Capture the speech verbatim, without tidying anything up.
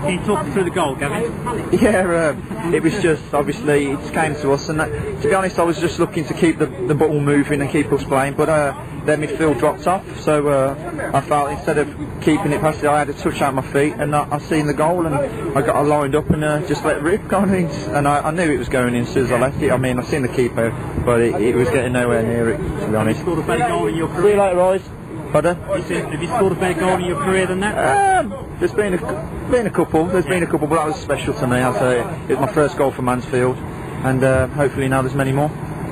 Can you talk through the goal, Gavin? Yeah, um, it was just, obviously, it came to us, and that, to be honest, I was just looking to keep the, the ball moving and keep us playing, but uh, their midfield dropped off, so uh, I felt instead of keeping it past it, I had a touch out my feet, and I, I seen the goal, and I got I lined up and uh, just let it rip, going in, and I, I knew it was going in as soon as I left it. I mean, I seen the keeper, but it, it was getting nowhere near it, to be honest. Have you scored a better goal in your See you career? later, guys. Pardon? You said, have you scored a better goal in your career than that? Um, there's been a, been a couple, there's been a couple, but that was special to me, I'll tell you. It was my first goal for Mansfield, and uh, hopefully now there's many more.